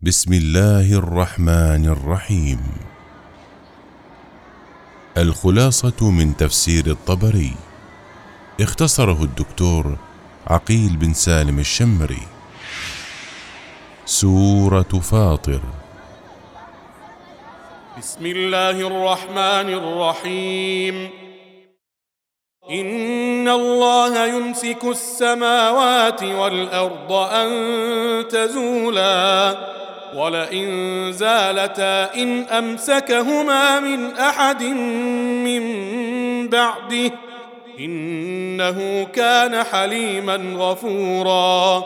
بسم الله الرحمن الرحيم. الخلاصة من تفسير الطبري، اختصره الدكتور عقيل بن سالم الشمري. سورة فاطر. بسم الله الرحمن الرحيم. إن الله يمسك السماوات والأرض أن تزولا ولئن زالتا إن أمسكهما من أحد من بعده إنه كان حليما غفورا.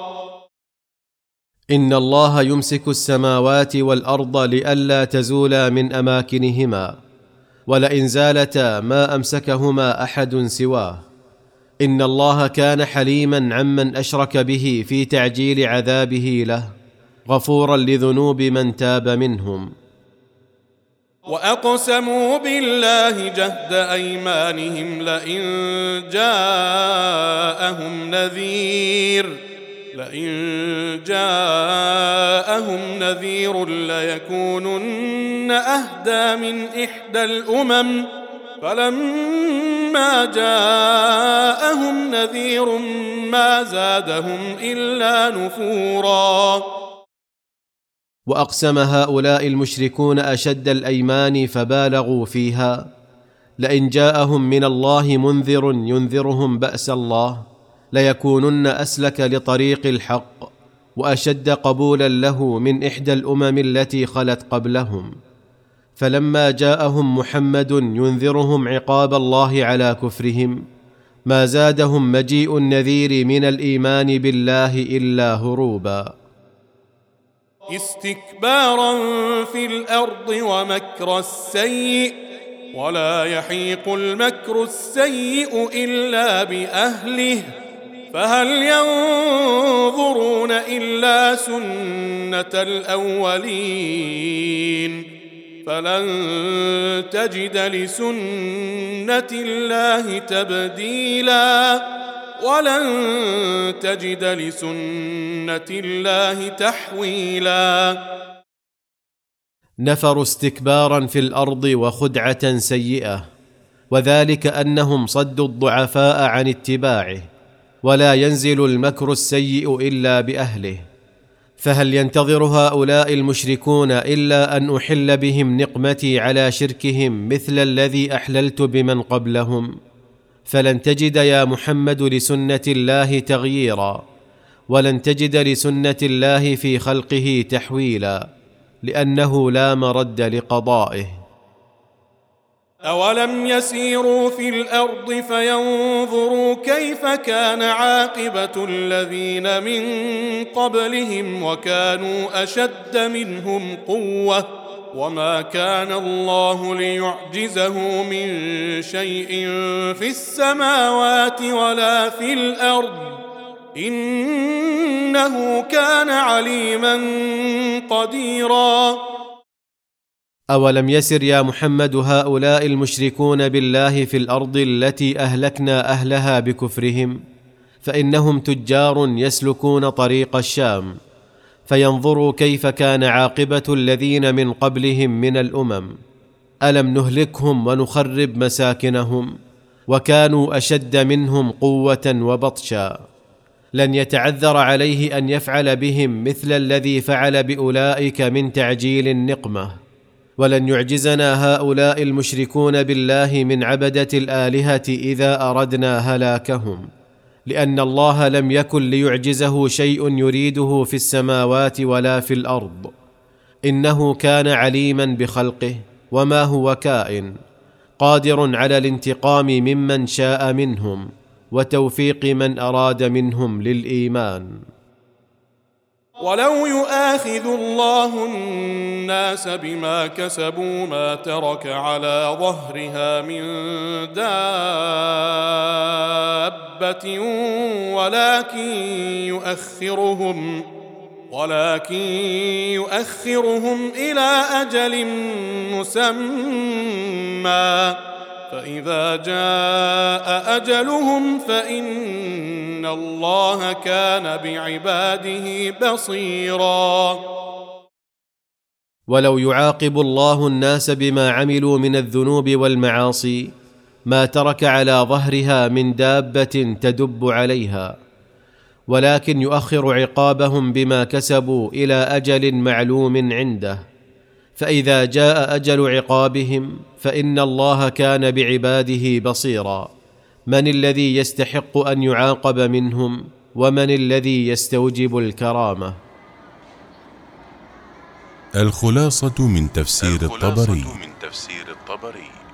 إن الله يمسك السماوات والأرض لئلا تزولا من أماكنهما ولئن زالتا ما أمسكهما أحد سواه. إن الله كان حليما عمن أشرك به في تعجيل عذابه له، غفورا لذنوب من تاب منهم. وأقسموا بالله جهد أيمانهم لئن جاءهم نذير ليكونن أهدى من إحدى الأمم فلما جاءهم نذير ما زادهم إلا نفورا. وأقسم هؤلاء المشركون أشد الأيمان فبالغوا فيها، لئن جاءهم من الله منذر ينذرهم بأس الله ليكونن أسلك لطريق الحق وأشد قبولا له من إحدى الأمم التي خلت قبلهم. فلما جاءهم محمد ينذرهم عقاب الله على كفرهم ما زادهم مجيء النذير من الإيمان بالله إلا هروبا. استكبارا في الأرض ومكر السيء ولا يحيق المكر السيء إلا بأهله فهل ينظرون إلا سنة الأولين فلن تجد لسنة الله تبديلا ولن تجد لسنة الله تحويلا. نفروا استكبارا في الأرض وخدعة سيئة، وذلك أنهم صدوا الضعفاء عن اتباعه، ولا ينزل المكر السيء إلا بأهله. فهل ينتظر هؤلاء المشركون إلا أن أحل بهم نقمتي على شركهم مثل الذي أحللت بمن قبلهم؟ فلن تجد يا محمد لسنة الله تغييرا، ولن تجد لسنة الله في خلقه تحويلا، لأنه لا مرد لقضائه. أولم يسيروا في الأرض فينظروا كيف كان عاقبة الذين من قبلهم وكانوا أشد منهم قوة وما كان الله ليعجزه من شيء في السماوات ولا في الأرض إنه كان عليما قديرا. أولم يسر يا محمد هؤلاء المشركون بالله في الأرض التي أهلكنا أهلها بكفرهم، فإنهم تجار يسلكون طريق الشام، فينظروا كيف كان عاقبة الذين من قبلهم من الأمم. ألم نهلكهم ونخرب مساكنهم وكانوا أشد منهم قوة وبطشا؟ لن يتعذر عليه أن يفعل بهم مثل الذي فعل بأولئك من تعجيل النقمة. ولن يعجزنا هؤلاء المشركون بالله من عبدة الآلهة إذا أردنا هلاكهم، لأن الله لم يكن ليعجزه شيء يريده في السماوات ولا في الأرض، إنه كان عليما بخلقه وما هو كائن، قادر على الانتقام ممن شاء منهم وتوفيق من أراد منهم للإيمان. ولو يؤاخذ الله الناس بما كسبوا ما ترك على ظهرها من دابة ولكن يؤخرهم إلى أجل مسمى فإذا جاء أجلهم فإن الله كان بعباده بصيراً. ولو يعاقب الله الناس بما عملوا من الذنوب والمعاصي ما ترك على ظهرها من دابة تدب عليها، ولكن يؤخر عقابهم بما كسبوا إلى أجل معلوم عنده، فإذا جاء أجل عقابهم فإن الله كان بعباده بصيرا. من الذي يستحق أن يعاقب منهم، ومن الذي يستوجب الكرامة؟ الخلاصة من تفسير الطبري.